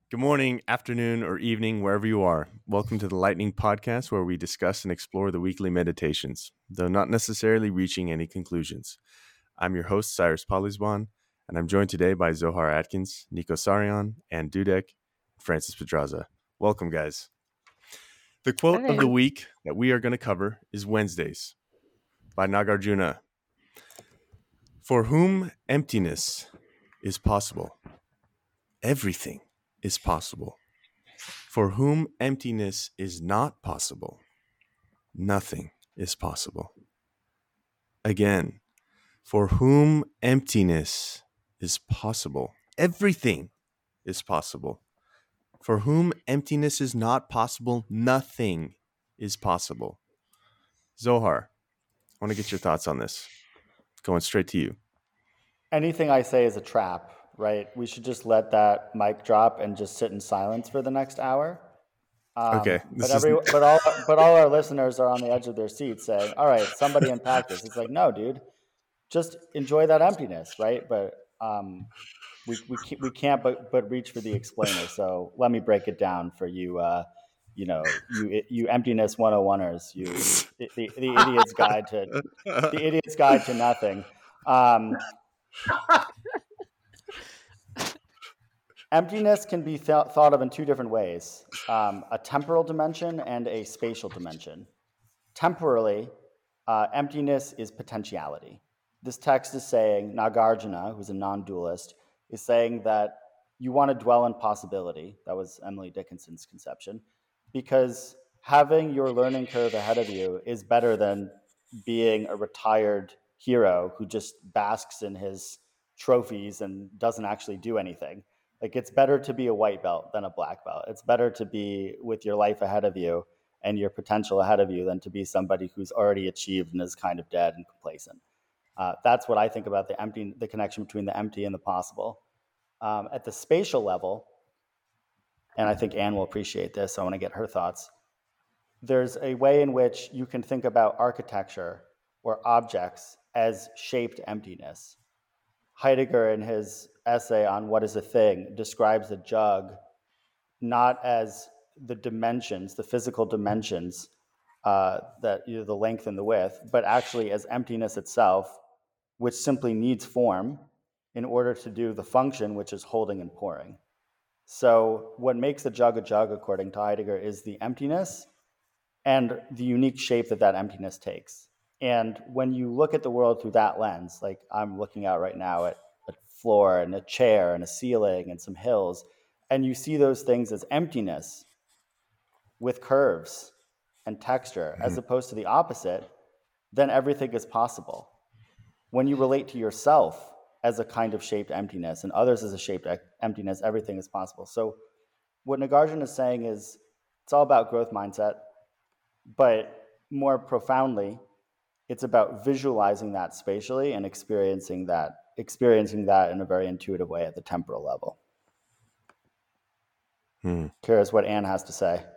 Good morning, afternoon, or evening, wherever you are. Welcome to the Lightning Podcast, where we discuss and explore the weekly meditations, though not necessarily reaching any conclusions. I'm your host, Cyrus Polisban, and I'm joined today by Zohar Atkins, Nico Sarian, Ann Dudek, and Francis Pedraza. Welcome, guys. The quote of the Hi. week that we are going to cover is Wednesdays by Nagarjuna. For whom emptiness is possible, everything is possible. For whom emptiness is not possible, nothing is possible. Again, for whom emptiness is possible, everything is possible. For whom emptiness is not possible, nothing is possible. Zohar, I want to get your thoughts on this. Going straight to you. Anything I say is a trap, right? We should just let that mic drop and just sit in silence for the next hour. Okay, But this is all our listeners are on the edge of their seats saying, "All right, somebody unpack this." It's like, no, dude, just enjoy that emptiness, right? But we can't but reach for the explainer. So let me break it down for you. You emptiness 101ers, the idiot's guide to nothing. Emptiness can be thought of in two different ways, a temporal dimension and a spatial dimension. Temporally, emptiness is potentiality. This text is saying, Nagarjuna, who's a non-dualist, is saying that you want to dwell in possibility. That was Emily Dickinson's conception, because having your learning curve ahead of you is better than being a retired hero who just basks in his trophies and doesn't actually do anything. Like, it's better to be a white belt than a black belt. It's better to be with your life ahead of you and your potential ahead of you than to be somebody who's already achieved and is kind of dead and complacent. That's what I think about the connection between the empty and the possible. At the spatial level, and I think Anne will appreciate this, so I want to get her thoughts. There's a way in which you can think about architecture or objects as shaped emptiness. Heidegger, in his essay on What is a Thing, describes a jug not as the dimensions, the physical dimensions, that the length and the width, but actually as emptiness itself, which simply needs form in order to do the function, which is holding and pouring. So what makes a jug, according to Heidegger, is the emptiness and the unique shape that that emptiness takes. And when you look at the world through that lens, like I'm looking out right now at a floor and a chair and a ceiling and some hills, and you see those things as emptiness with curves and texture, as opposed to the opposite, then everything is possible. When you relate to yourself as a kind of shaped emptiness and others as a shaped emptiness, everything is possible. So what Nagarjuna is saying is it's all about growth mindset, but more profoundly, it's about visualizing that spatially and experiencing that in a very intuitive way at the temporal level. Curious what Anne has to say.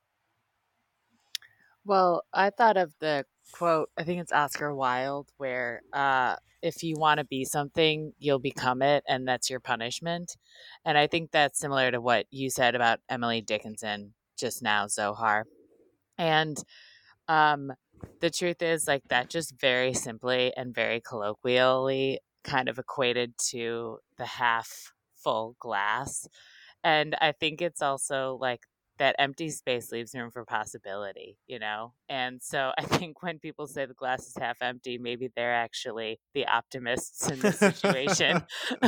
Well, I thought of the quote, I think it's Oscar Wilde, where if you want to be something, you'll become it, and that's your punishment. And I think that's similar to what you said about Emily Dickinson just now, Zohar. And um, the truth is, like, that just very simply and very colloquially kind of equated to the half full glass. And I think it's also like that empty space leaves room for possibility, you know? And so I think when people say the glass is half empty, maybe they're actually the optimists in this situation.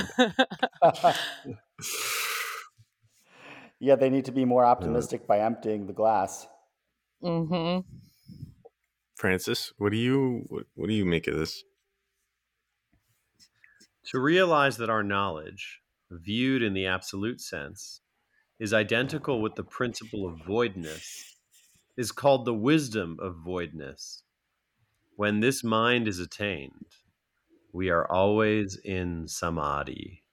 Yeah, they need to be more Uh, optimistic by emptying the glass. hmm Francis, what do you make of this? To realize that our knowledge, viewed in the absolute sense, is identical with the principle of voidness, is called the wisdom of voidness. When this mind is attained, we are always in samadhi.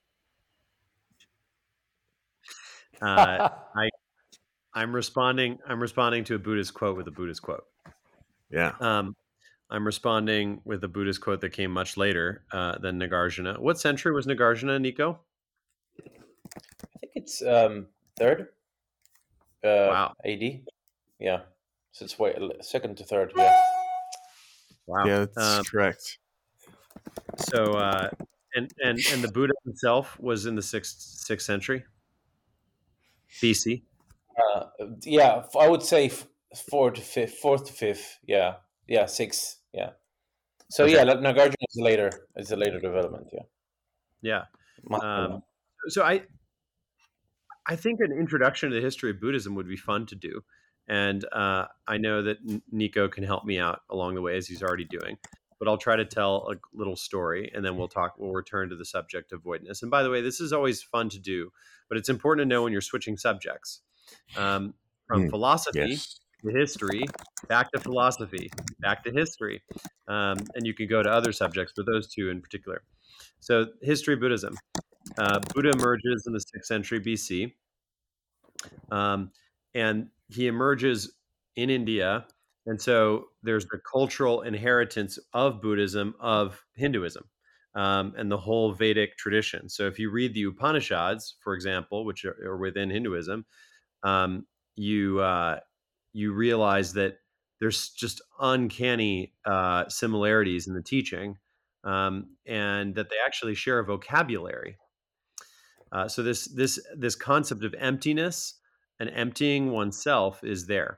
I'm responding to a Buddhist quote with a Buddhist quote. Yeah. I'm responding with a Buddhist quote that came much later than Nagarjuna. What century was Nagarjuna, Nico? I think it's third Wow. AD. Yeah, so it's second to third. Yeah. Wow. Yeah, that's correct. So and the Buddha himself was in the sixth century BC. Yeah, I would say fourth to fifth. Yeah, sixth. Yeah. So Okay. yeah, Nagarjuna is a later. It's a later development. Yeah. Yeah. Mahayana. So I think an introduction to the history of Buddhism would be fun to do, and I know that Nico can help me out along the way as he's already doing. But I'll try to tell a little story, and then we'll return to the subject of voidness. And by the way, this is always fun to do, but it's important to know when you're switching subjects from philosophy Yes. to history, back to philosophy, back to history, and you can go to other subjects, but those two in particular. So, history of Buddhism. Buddha emerges in the 6th century BC, and he emerges in India. And so there's the cultural inheritance of Buddhism, of Hinduism, and the whole Vedic tradition. So if you read the Upanishads, for example, which are within Hinduism, you realize that there's just uncanny similarities in the teaching, and that they actually share a vocabulary. So this concept of emptiness and emptying oneself is there.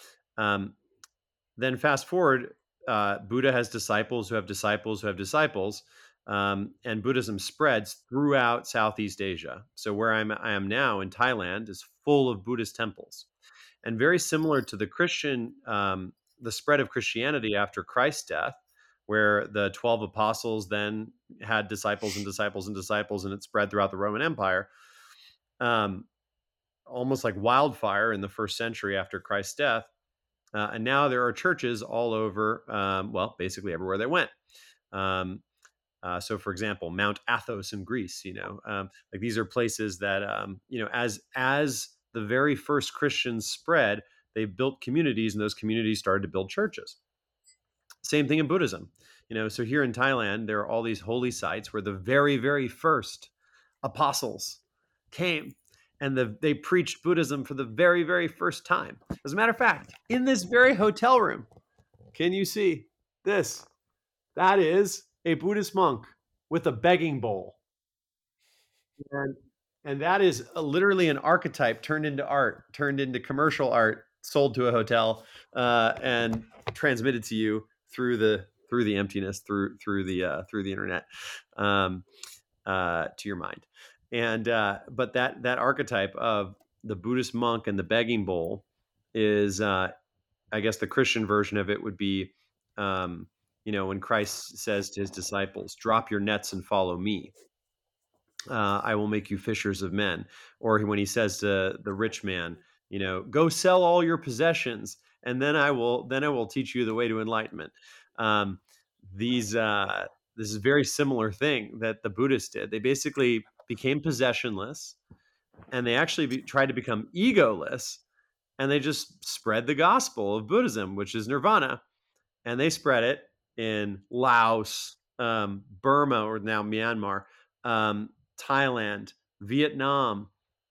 Then fast forward, Buddha has disciples who have disciples who have disciples, and Buddhism spreads throughout Southeast Asia. So where I am now in Thailand is full of Buddhist temples, and very similar to the spread of Christianity after Christ's death, where the 12 apostles then had disciples and disciples and disciples, and it spread throughout the Roman Empire, almost like wildfire in the first century after Christ's death. And now there are churches all over, basically everywhere they went. So, for example, Mount Athos in Greece, like these are places that, as the very first Christians spread, they built communities, and those communities started to build churches. Same thing in Buddhism. So here in Thailand, there are all these holy sites where the very, very first apostles came, and they preached Buddhism for the very, very first time. As a matter of fact, in this very hotel room, can you see this? That is a Buddhist monk with a begging bowl. And that is literally an archetype turned into art, turned into commercial art, sold to a hotel, and transmitted to you through the emptiness, through the internet, to your mind. And but that archetype of the Buddhist monk and the begging bowl is, I guess, the Christian version of it would be, when Christ says to his disciples, "Drop your nets and follow me. I will make you fishers of men." Or when he says to the rich man, "Go sell all your possessions, and then I will teach you the way to enlightenment." This is a very similar thing that the Buddhists did. They basically became possessionless, and they actually tried to become egoless, and they just spread the gospel of Buddhism, which is nirvana, and they spread it in Laos, Burma, or now Myanmar, Thailand, Vietnam,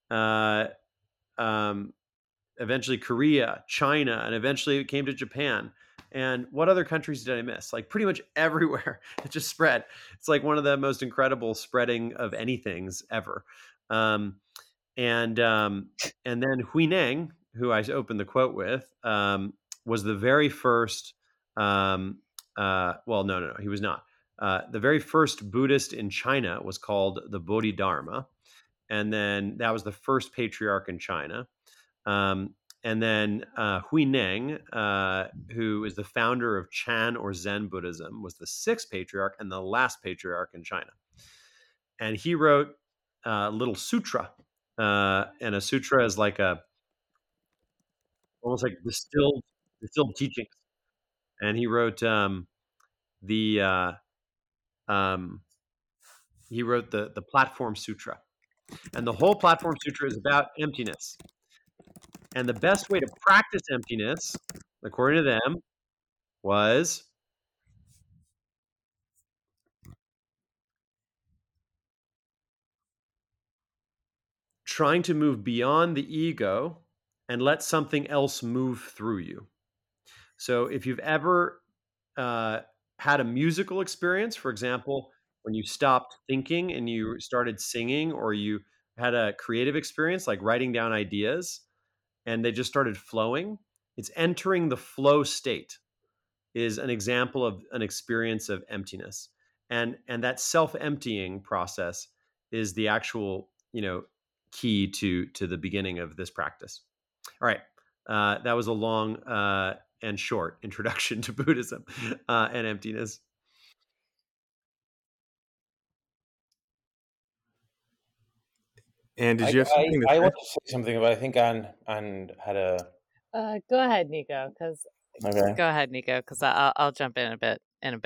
eventually Korea, China, and eventually it came to Japan. And what other countries did I miss? Like pretty much everywhere. It just spread. It's like one of the most incredible spreading of anythings ever. And then Huineng, who I opened the quote with, was the very first. No, he was not. The very first Buddhist in China was called the Bodhidharma, and then that was the first patriarch in China. And then Huineng, who is the founder of Chan or Zen Buddhism, was the sixth patriarch and the last patriarch in China. And he wrote a little sutra, and a sutra is like almost like distilled teachings. And he wrote the Platform Sutra, and the whole Platform Sutra is about emptiness. And the best way to practice emptiness, according to them, was trying to move beyond the ego and let something else move through you. So if you've ever had a musical experience, for example, when you stopped thinking and you started singing, or you had a creative experience like writing down ideas and they just started flowing, it's entering the flow state is an example of an experience of emptiness. And that self-emptying process is the actual, key to the beginning of this practice. All right. That was a long and short introduction to Buddhism and emptiness. And did you have something to I say? want to say something, but I think Anne had a. Go ahead, Nico. Because Okay. go ahead, Nico. Because I'll jump in a bit.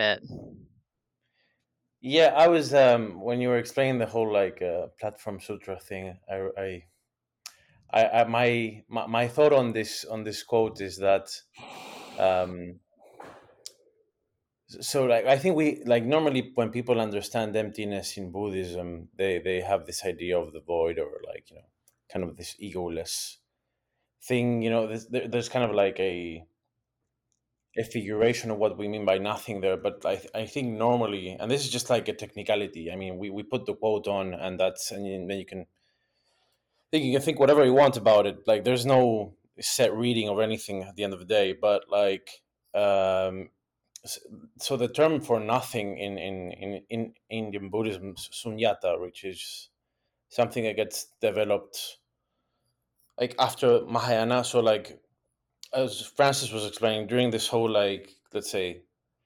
Yeah, I was when you were explaining the whole platform sutra thing. My thought on this quote is that, so like I think we like normally when people understand emptiness in Buddhism, they have this idea of the void, or kind of this egoless thing. There's kind of like a figuration of what we mean by nothing there, but I think normally, and this is just like a technicality. I mean, we put the quote on, and then you can think whatever you want about it. Like, there's no set reading or anything at the end of the day, but um, so the term for nothing in Indian Buddhism is sunyata, which is something that gets developed like after Mahayana. So like as Francis was explaining, during this whole let's say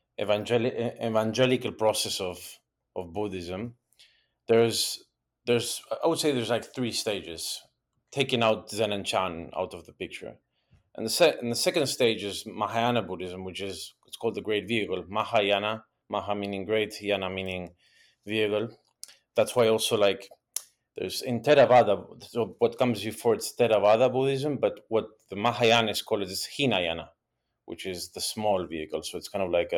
evangelical process of Buddhism, there's I would say there's like three stages, taking out Zen and Chan out of the picture. And the second stage is Mahayana Buddhism, which is it's called the Great Vehicle. Mahayana, Maha meaning great, Yana meaning vehicle. That's why also like there's in Theravada, so what comes before it's Theravada Buddhism, but what the Mahayanas call it is Hinayana, which is the small vehicle. So it's kind of like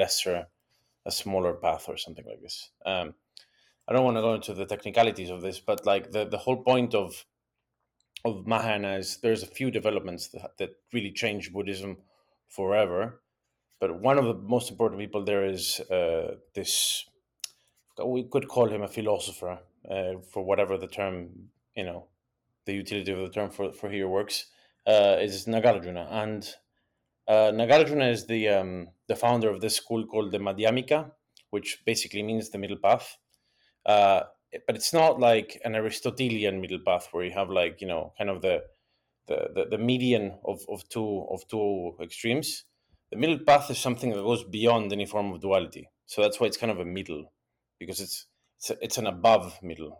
a smaller path or something like this. I don't want to go into the technicalities of this, but like the whole point of Mahayana is there's a few developments that really changed Buddhism forever. But one of the most important people there is this, we could call him a philosopher, for whatever the term, the utility of the term for here works, is Nagarjuna. And Nagarjuna is the founder of this school called the Madhyamika, which basically means the middle path. But it's not like an Aristotelian middle path where you have kind of the median of two extremes. The middle path is something that goes beyond any form of duality. So that's why it's kind of a middle, because it's an above middle.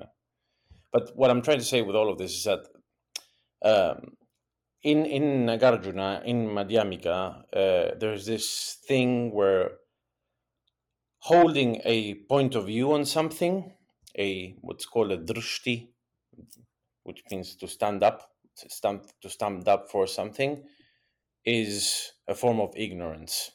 But what I'm trying to say with all of this is that in Nagarjuna, in Madhyamika, there's this thing where holding a point of view on something, what's called a drishti, which means to stand up for something, is a form of ignorance.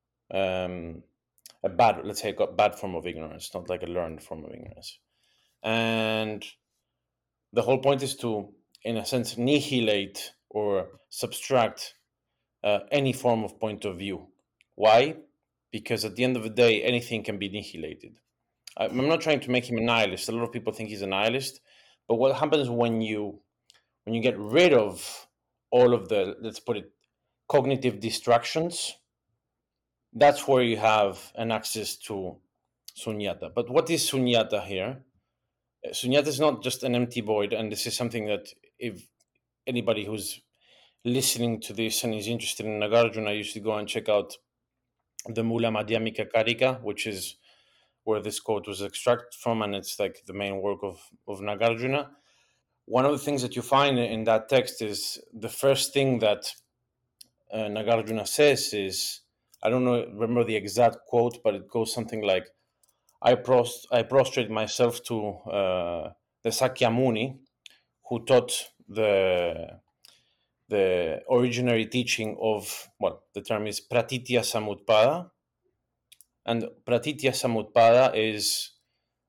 Let's say a bad form of ignorance, not like a learned form of ignorance. And the whole point is to, in a sense, nihilate or subtract any form of point of view. Why? Because at the end of the day, anything can be annihilated. I'm not trying to make him a nihilist. A lot of people think he's a nihilist, but what happens when you get rid of all of the, let's put it, cognitive distractions, that's where you have an access to sunyata. But what is sunyata here? Sunyata is not just an empty void, and this is something that if anybody who's listening to this and is interested in Nagarjuna, you should go and check out the Mula Madhyamika Karika, which is where this quote was extracted from, and it's like the main work of Nagarjuna. One of the things that you find in that text is the first thing that Nagarjuna says is, I don't remember the exact quote, but it goes something like, I prostrate myself to the Sakyamuni, who taught the originary teaching of, well, the term is Pratitya Samutpada. And Pratitya Samutpada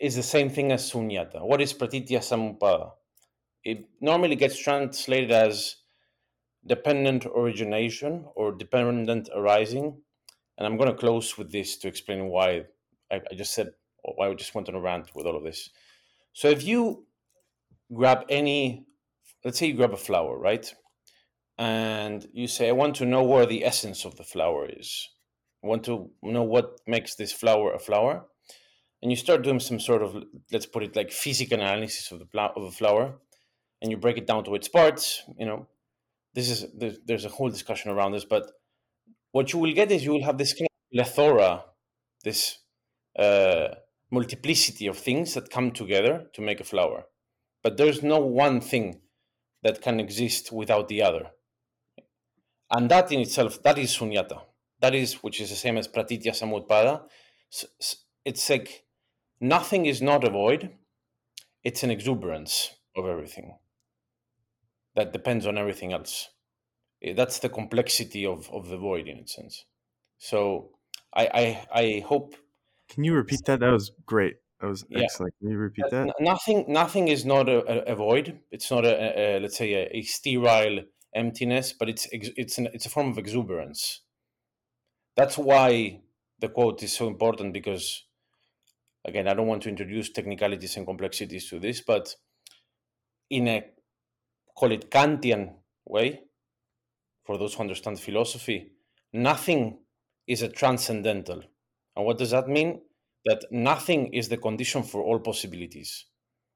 is the same thing as sunyata. What is pratitya samuppada? It normally gets translated as dependent origination or dependent arising. And I'm going to close with this to explain why I just said, why I just went on a rant with all of this. So if you grab let's say you grab a flower, right? And you say, I want to know where the essence of the flower is. I want to know what makes this flower a flower. And you start doing some sort of, let's put it like physical analysis of the flower, and you break it down to its parts. There's a whole discussion around this, but what you will get is you will have this kind of plethora, this multiplicity of things that come together to make a flower. But there's no one thing that can exist without the other. And that in itself, that is sunyata. That is, which is the same as pratitya samutpada. It's like nothing is not a void. It's an exuberance of everything that depends on everything else. That's the complexity of the void in its sense. So I hope. Can you repeat that? That was great. That was Yeah. excellent. Can you repeat that? Nothing is not a void. It's not let's say a sterile emptiness, but it's a form of exuberance. That's why the quote is so important, because again, I don't want to introduce technicalities and complexities to this, but in a, call it Kantian way, for those who understand philosophy, nothing is a transcendental. And what does that mean? That nothing is the condition for all possibilities,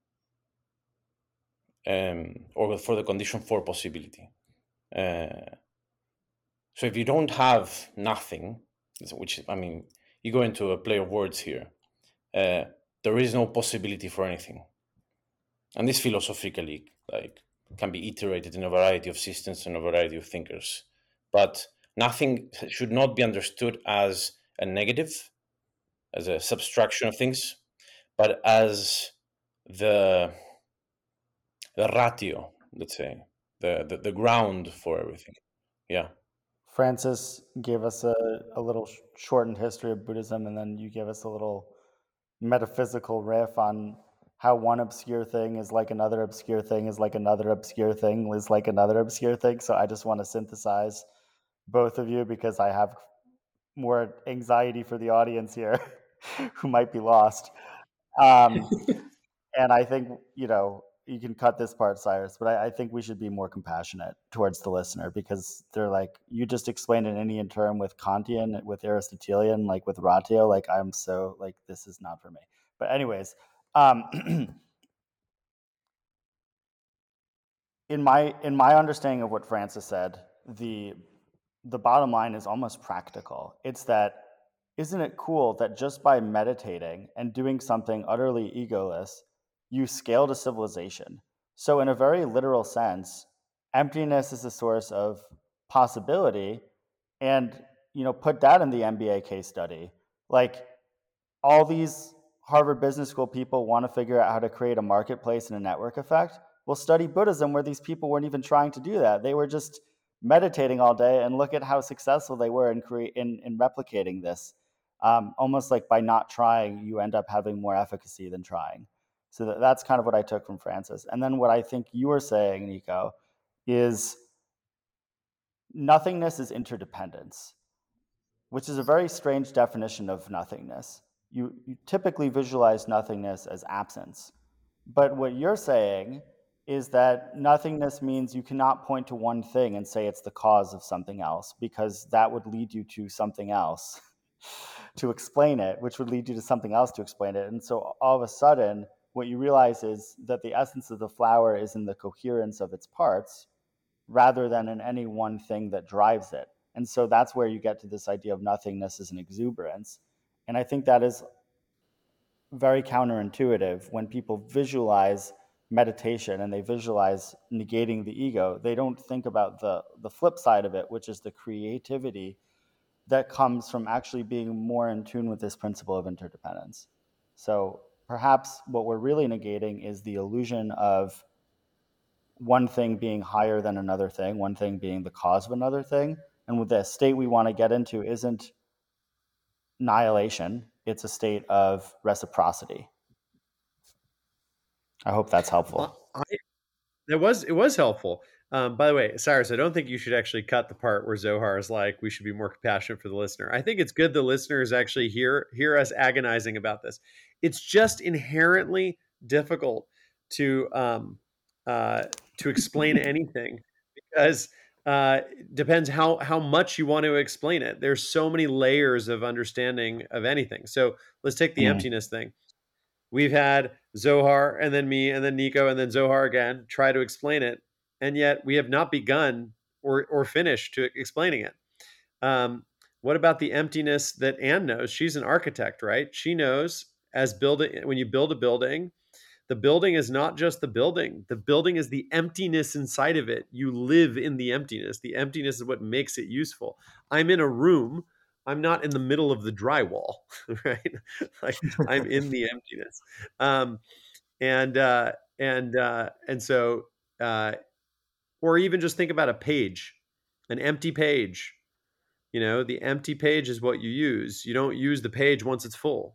or for the condition for possibility. So if you don't have nothing, which, I mean, you go into a play of words here, there is no possibility for anything. And this philosophically can be iterated in a variety of systems and a variety of thinkers. But nothing should not be understood as a negative, as a subtraction of things, but as the ratio, let's say, the ground for everything. Yeah. Francis gave us a little shortened history of Buddhism, and then you gave us a little metaphysical riff on how one obscure thing is like another obscure thing is like another obscure thing is like another obscure thing. So I just want to synthesize both of you because I have more anxiety for the audience here who might be lost. And I think, you can cut this part, Cyrus, but I think we should be more compassionate towards the listener, because they're like, you just explained an Indian term with Kantian, with Aristotelian, like with ratio, like I'm so like, this is not for me. But anyways, in my understanding of what Francis said, the bottom line is almost practical. It's that, isn't it cool that just by meditating and doing something utterly egoless, you scale to civilization? So in a very literal sense, emptiness is a source of possibility. And, put that in the MBA case study. Like, all these Harvard Business School people want to figure out how to create a marketplace and a network effect. Well, study Buddhism, where these people weren't even trying to do that. They were just meditating all day, and look at how successful they were in replicating this. Almost like by not trying, you end up having more efficacy than trying. So that's kind of what I took from Francis. And then what I think you were saying, Nico, is nothingness is interdependence, which is a very strange definition of nothingness. You typically visualize nothingness as absence. But what you're saying is that nothingness means you cannot point to one thing and say it's the cause of something else, because that would lead you to something else to explain it, which would lead you to something else to explain it. And so all of a sudden, what you realize is that the essence of the flower is in the coherence of its parts rather than in any one thing that drives it. And so that's where you get to this idea of nothingness as an exuberance. And I think that is very counterintuitive. When people visualize meditation and they visualize negating the ego, they don't think about the flip side of it, which is the creativity that comes from actually being more in tune with this principle of interdependence. So perhaps what we're really negating is the illusion of one thing being higher than another thing, one thing being the cause of another thing. And with the state we want to get into isn't annihilation, it's a state of reciprocity. I hope that's helpful. It was helpful. By the way, Cyrus, I don't think you should actually cut the part where Zohar is like, we should be more compassionate for the listener. I think it's good the listeners actually hear us agonizing about this. It's just inherently difficult to explain anything because depends how much you want to explain it. There's so many layers of understanding of anything. So let's take the emptiness thing. We've had Zohar and then me and then Nico and then Zohar again try to explain it, and yet we have not begun or finished to explaining it. What about the emptiness that Anne knows? She's an architect, right? She knows when you build a building, the building is not just the building. The building is the emptiness inside of it. You live in the emptiness. The emptiness is what makes it useful. I'm in a room. I'm not in the middle of the drywall, right? Like I'm in the emptiness. And so, or even just think about a page, an empty page. You know, the empty page is what you use. You don't use the page once it's full.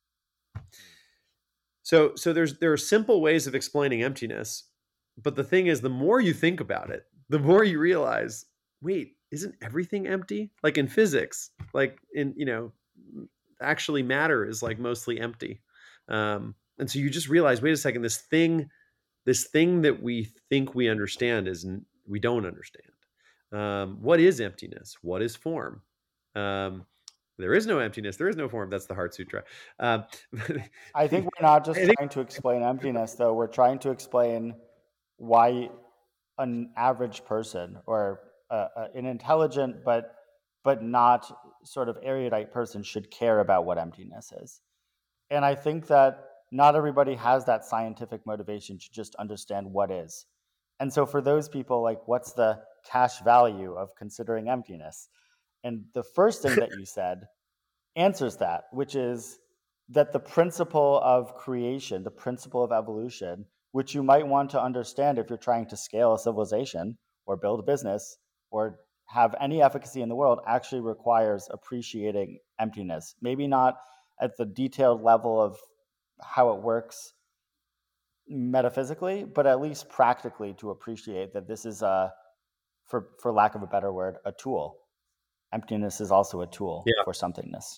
So there are simple ways of explaining emptiness, but the thing is, the more you think about it, the more you realize, wait, isn't everything empty? Like in physics, like in actually matter is like mostly empty, and so you just realize, wait a second, this thing that we think we understand we don't understand. What is emptiness? What is form? There is no emptiness. There is no form. That's the Heart Sutra. I think we're not just trying to explain emptiness, though. We're trying to explain why an average person or an intelligent but not sort of erudite person should care about what emptiness is. And I think that not everybody has that scientific motivation to just understand what is. And so for those people, like, what's the cash value of considering emptiness? And the first thing that you said answers that, which is that the principle of creation, the principle of evolution, which you might want to understand if you're trying to scale a civilization or build a business or have any efficacy in the world, actually requires appreciating emptiness. Maybe not at the detailed level of how it works metaphysically, but at least practically to appreciate that this is for lack of a better word, a tool. Emptiness is also a tool for somethingness.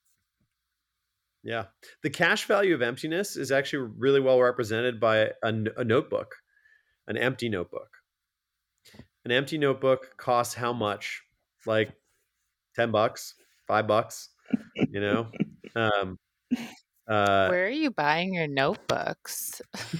Yeah. The cash value of emptiness is actually really well represented by a notebook, an empty notebook. An empty notebook costs how much? Like $10, $5, you know? Where are you buying your notebooks?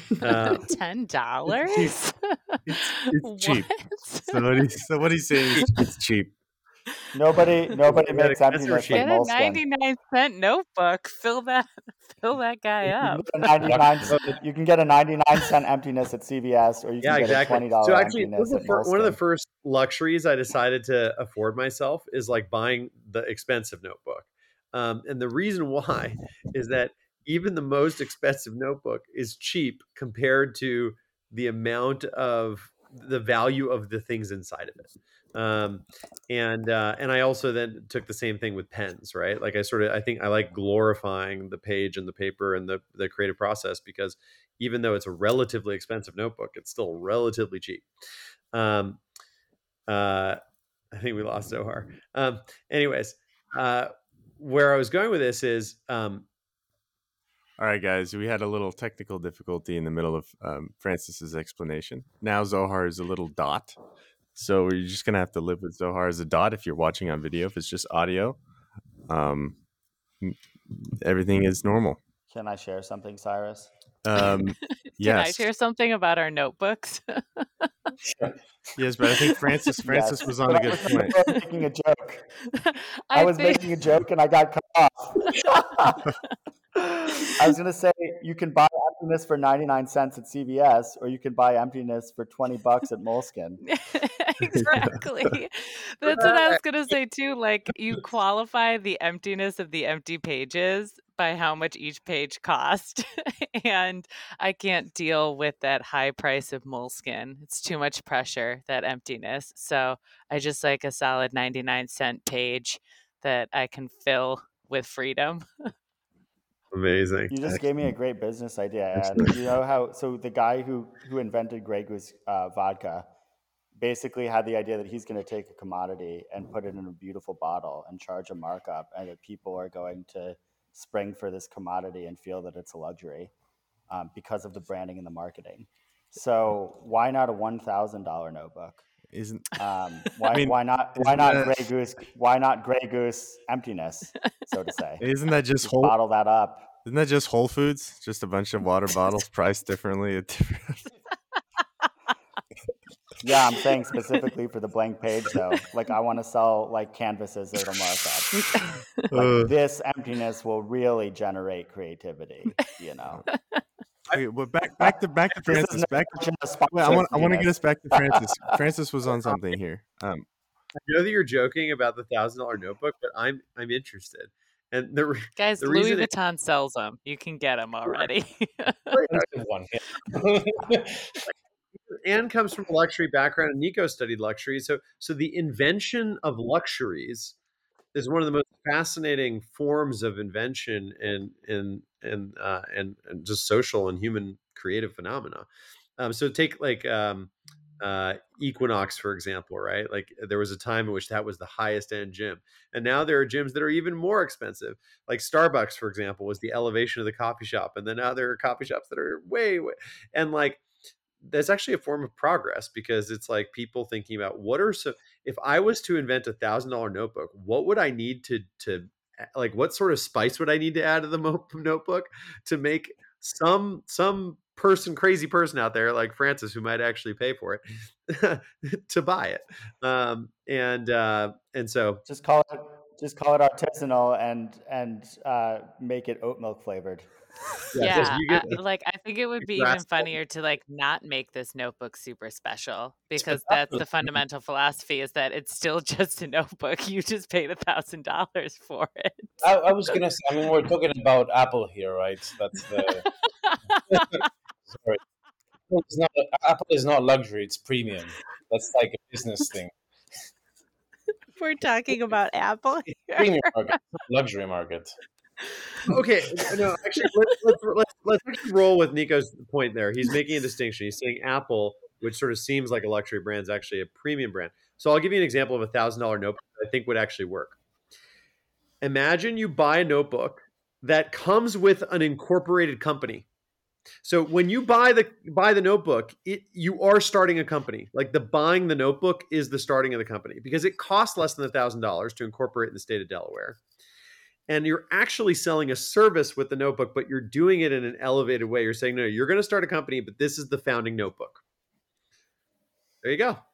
$10? It's cheap. So what he's saying is it's cheap. Nobody makes emptiness like Get a moleskin. 99-cent notebook. Fill that guy up. You can get a 99-cent emptiness at CVS, or you can get a $20 so actually, emptiness at moleskin. one of the first luxuries I decided to afford myself is like buying the expensive notebook. And the reason why is that even the most expensive notebook is cheap compared to the amount of the value of the things inside of it. And I also then took the same thing with pens, right? Like I think I like glorifying the page and the paper and the creative process, because even though it's a relatively expensive notebook, it's still relatively cheap. I think we lost Zohar. Anyways, where I was going with this is, all right, guys, we had a little technical difficulty in the middle of Francis's explanation. Now Zohar is a little dot. So you're just going to have to live with Zohar as a dot if you're watching on video. If it's just audio, everything is normal. Can I share something, Cyrus? Can I share something about our notebooks? Yes, but I think Francis was on a good point. I was making a joke. I was making a joke and I got cut off. I was going to say, you can buy emptiness for 99 cents at CVS, or you can buy emptiness for $20 at Moleskine. Exactly. That's what I was going to say too. Like, you qualify the emptiness of the empty pages by how much each page cost. And I can't deal with that high price of Moleskine. It's too much pressure, that emptiness. So I just like a solid 99-cent page that I can fill with freedom. Amazing. You just gave me a great business idea. And you know how, so the guy who invented Grey Goose vodka basically had the idea that he's going to take a commodity and put it in a beautiful bottle and charge a markup, and that people are going to spring for this commodity and feel that it's a luxury because of the branding and the marketing. So why not a $1,000 notebook? Isn't Why not Grey Goose? Why not Grey Goose emptiness, so to say? Isn't that just bottle that up? Isn't that just Whole Foods? Just a bunch of water bottles priced differently at different. Yeah, I'm saying specifically for the blank page though. Like I want to sell like canvases that'll mark up. Like this emptiness will really generate creativity, you know. Okay, well, back to Francis. I want to get us back to Francis. Francis was on something here. I know that you're joking about the $1,000 notebook, but I'm interested. And guys, Louis Vuitton sells them. You can get them already. Anne comes from a luxury background, and Nico studied luxury. So the invention of luxuries is one of the most fascinating forms of invention and just social and human creative phenomena. So take like Equinox, for example, right? Like there was a time in which that was the highest end gym. And now there are gyms that are even more expensive. Like Starbucks, for example, was the elevation of the coffee shop. And then now there are coffee shops that are way, and like, that's actually a form of progress, because it's like people thinking about if I was to invent a $1,000 notebook, what would I need to like, what sort of spice would I need to add to the notebook to make some crazy person out there like Francis, who might actually pay for it, to buy it. And so just call it artisanal and make it oat milk flavored. Yeah, I think it would be even funnier to like not make this notebook super special, because that's the fundamental philosophy, is that it's still just a notebook. You just paid $1,000 for it. I was gonna say, I mean, we're talking about Apple here, right? That's the sorry. Apple is not luxury; it's premium. That's like a business thing. We're talking about Apple here. Premium market, luxury market. Okay, no, actually, let's actually roll with Nico's point there. He's making a distinction. He's saying Apple, which sort of seems like a luxury brand, is actually a premium brand. So I'll give you an example of a $1,000 notebook that I think would actually work. Imagine you buy a notebook that comes with an incorporated company. So when you buy the notebook, you are starting a company. Like buying the notebook is the starting of the company, because it costs less than $1,000 to incorporate in the state of Delaware. And you're actually selling a service with the notebook, but you're doing it in an elevated way. You're saying, no, you're going to start a company, but this is the founding notebook. There you go.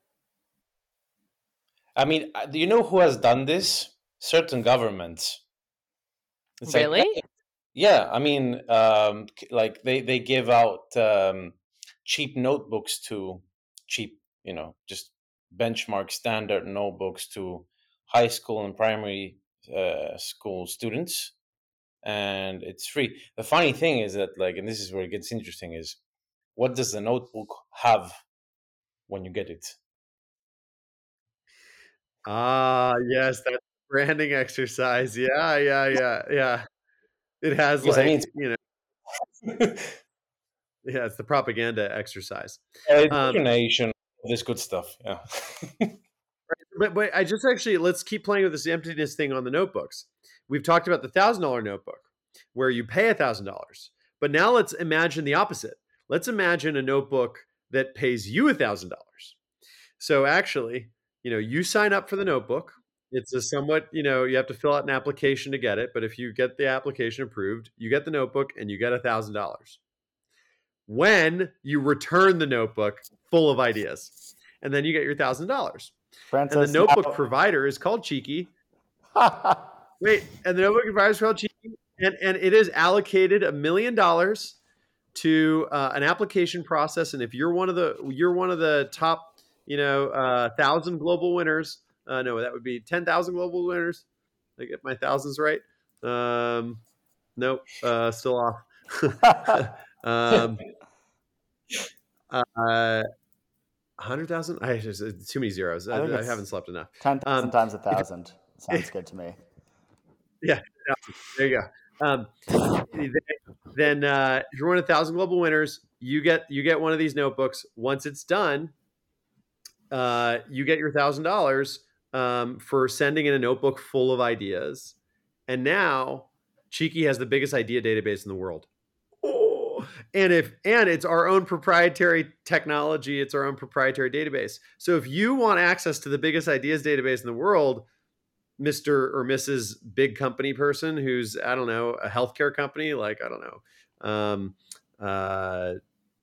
I mean, do you know who has done this? Certain governments. It's really? Like, yeah. I mean, like they give out cheap notebooks to just benchmark standard notebooks to high school and primary school students, and it's free. The funny thing is that, like, and this is where it gets interesting, is what does the notebook have when you get it? Yes, that branding exercise. Yeah. It has, because, like, I mean, yeah, it's the propaganda exercise. Nation, this good stuff. Yeah. But I just actually, let's keep playing with this emptiness thing on the notebooks. We've talked about the $1,000 notebook where you pay $1,000, but now let's imagine the opposite. Let's imagine a notebook that pays you $1,000. So actually, you sign up for the notebook. It's a somewhat, you have to fill out an application to get it. But if you get the application approved, you get the notebook and you get $1,000. When you return the notebook full of ideas, and then you get your $1,000. And the notebook provider is called Cheeky. Wait, and the notebook provider is called Cheeky, and it is allocated $1 million to an application process. And if you're one of the top, 1,000 global winners, no, that would be 10,000 global winners. I get my thousands right. Nope, still off. 100,000? Too many zeros. I haven't slept enough. 10,000 times 1,000 sounds good to me. Yeah, there you go. Then if you're one of 1,000 global winners, you get one of these notebooks. Once it's done, you get your $1,000 for sending in a notebook full of ideas. And now Cheeky has the biggest idea database in the world. Oh, and it's our own proprietary technology, it's our own proprietary database. So if you want access to the biggest ideas database in the world, Mr. or Mrs. Big company person who's, I don't know, a healthcare company, like, I don't know,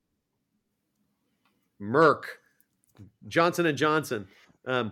Merck, Johnson & Johnson, then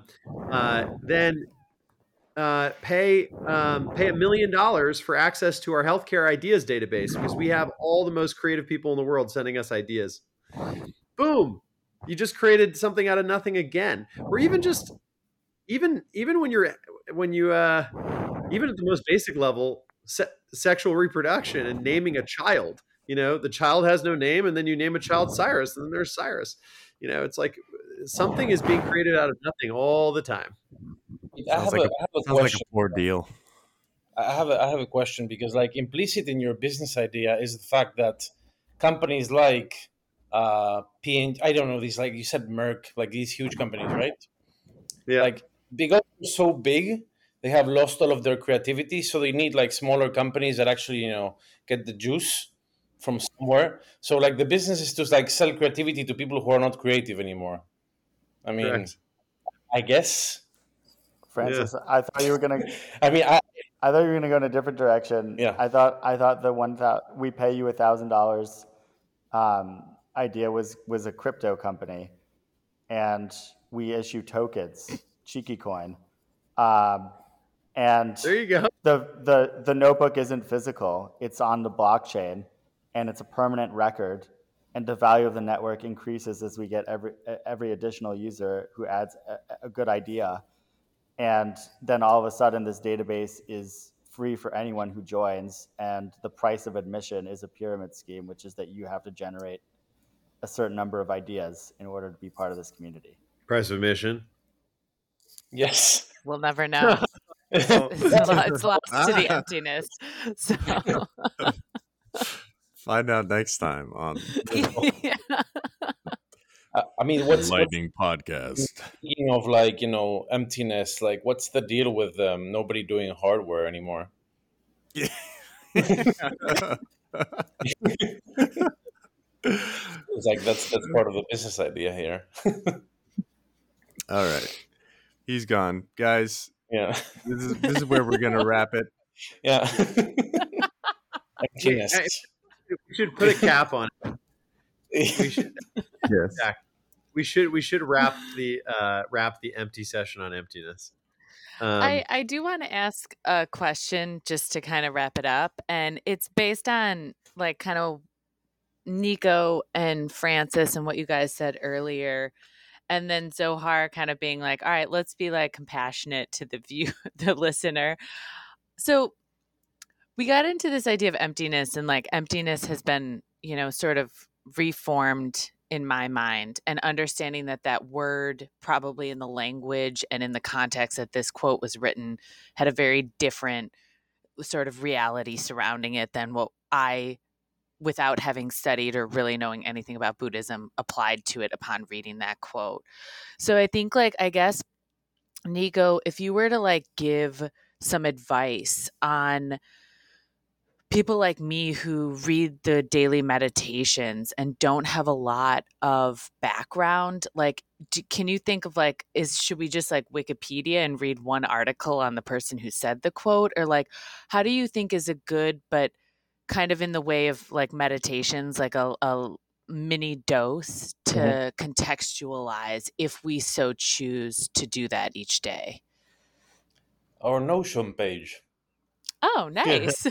pay $1 million for access to our healthcare ideas database, because we have all the most creative people in the world sending us ideas. Boom! You just created something out of nothing again. Or even just even when you even at the most basic level, sexual reproduction and naming a child. The child has no name, and then you name a child Cyrus, and then there's Cyrus. It's like something is being created out of nothing all the time. I have a question. Like a poor deal. I have a question, because like implicit in your business idea is the fact that companies like P&G, I don't know, these, like you said, Merck, like these huge companies, right? Yeah. Like because they're so big, they have lost all of their creativity, so they need like smaller companies that actually get the juice from somewhere. So like the business is to like sell creativity to people who are not creative anymore. I mean, Correct. I guess. Francis, I thought you were gonna. I mean, I thought you were gonna go in a different direction. Yeah. I thought the one that we pay you $1,000 idea was a crypto company, and we issue tokens, Cheeky Coin, and There you go. the notebook isn't physical; it's on the blockchain, and it's a permanent record. And the value of the network increases as we get every additional user who adds a good idea. And then all of a sudden, this database is free for anyone who joins. And the price of admission is a pyramid scheme, which is that you have to generate a certain number of ideas in order to be part of this community. Price of admission. Yes. We'll never know. It's lost to the emptiness. So Find out next time on yeah. I mean, what's Lightning Podcast. Speaking of like emptiness, like what's the deal with nobody doing hardware anymore? It's like that's part of the business idea here. All right, he's gone, guys. Yeah, This is where we're gonna wrap it. yeah. Emptiness. We should put a cap on it. We should. Yes. We should wrap the empty session on emptiness. I do want to ask a question just to kind of wrap it up, and it's based on like kind of Nico and Francis and what you guys said earlier, and then Zohar kind of being like, all right, let's be like compassionate to the listener. So we got into this idea of emptiness, and like emptiness has been, sort of reformed in my mind, and understanding that word probably in the language and in the context that this quote was written had a very different sort of reality surrounding it than what I, without having studied or really knowing anything about Buddhism, applied to it upon reading that quote. So I think I guess, Nico, if you were to give some advice on people like me who read the daily meditations and don't have a lot of background, can you think of should we just Wikipedia and read one article on the person who said the quote? Or how do you think is a good, but kind of in the way of meditations, a mini dose to contextualize if we so choose to do that each day? Our Notion page. Oh, nice.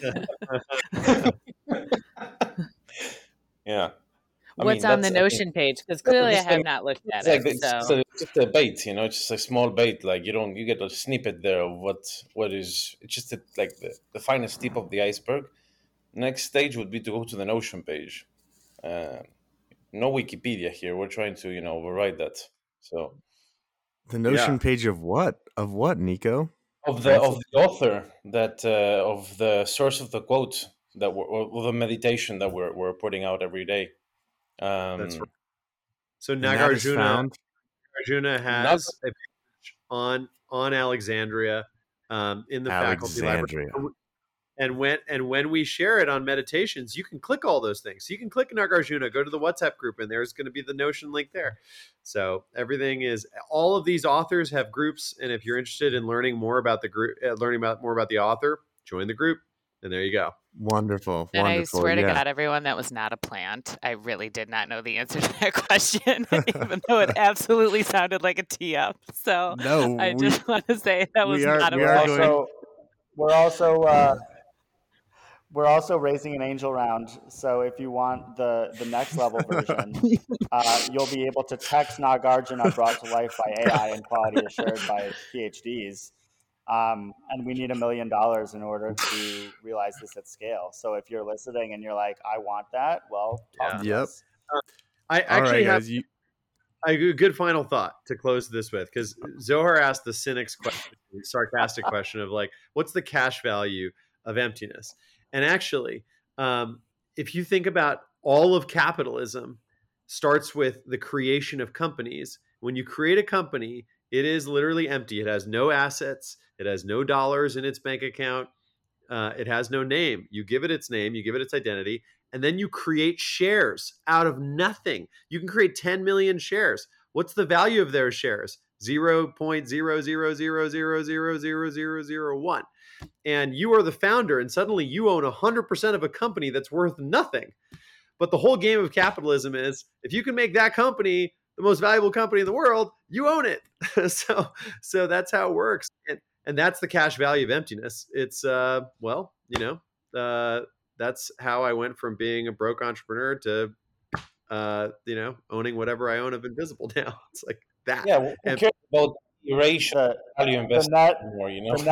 Yeah. What's on the Notion page? Because clearly I have not looked at it. It's just a bait, it's just a small bait. Like you get a snippet there of what is. It's just the finest tip of the iceberg. Next stage would be to go to the Notion page. No Wikipedia here. We're trying to override that. So the Notion page of what? Of what, Nico? of Francis? the author that of the source of the quote that or the meditation that we're putting out every day. That's right. So And that is found Nagarjuna Not has a page on Alexandria in the faculty library. Alexandria. And when we share it on meditations, you can click all those things. So you can click Nagarjuna, go to the WhatsApp group, and there's going to be the Notion link there. So everything is, all of these authors have groups, and if you're interested in learning more about the group, more about the author, join the group, and there you go. Wonderful. And I Wonderful. swear to Yeah. God, everyone, that was not a plant. I really did not know the answer to that question, even though it absolutely sounded like a tee up. So No, I just want to say that was we are- not a we are plant. going- We're also raising an angel round. So if you want the next level version, you'll be able to text Nagarjuna brought to life by AI and quality assured by PhDs. And we need $1 million in order to realize this at scale. So if you're listening and you're like, I want that, well, talk to Yep. us. I All actually right, have guys. a good final thought to close this with, because Zohar asked the cynic's question, the sarcastic question of like, what's the cash value of emptiness? And actually, if you think about all of capitalism, starts with the creation of companies. When you create a company, it is literally empty. It has no assets. It has no dollars in its bank account. It has no name. You give it its name, you give it its identity, and then you create shares out of nothing. You can create 10 million shares. What's the value of their shares? 0.000000001. And you are the founder, and suddenly you own 100% of a company that's worth nothing. But the whole game of capitalism is, if you can make that company the most valuable company in the world, you own it. so that's how it works. And that's the cash value of emptiness. It's that's how I went from being a broke entrepreneur to owning whatever I own of Invisible now. It's like that. Yeah, we And care about erasure value investment more,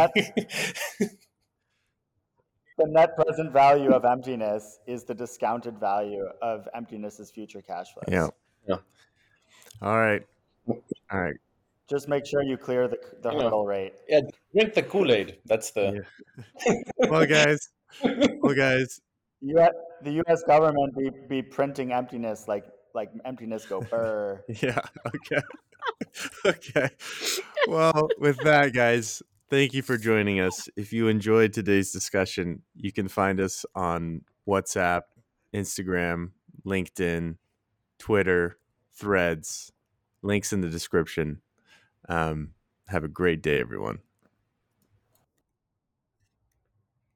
The net present value of emptiness is the discounted value of emptiness's future cash flows. Yeah. Yeah. All right. Just make sure you clear the hurdle rate. Yeah, drink the Kool-Aid. That's the Well, guys. The U.S. government be printing emptiness like emptiness go burr. Yeah. Okay. Okay. Well, with that, guys, thank you for joining us. If you enjoyed today's discussion, you can find us on WhatsApp, Instagram, LinkedIn, Twitter, Threads, links in the description. Have a great day, everyone.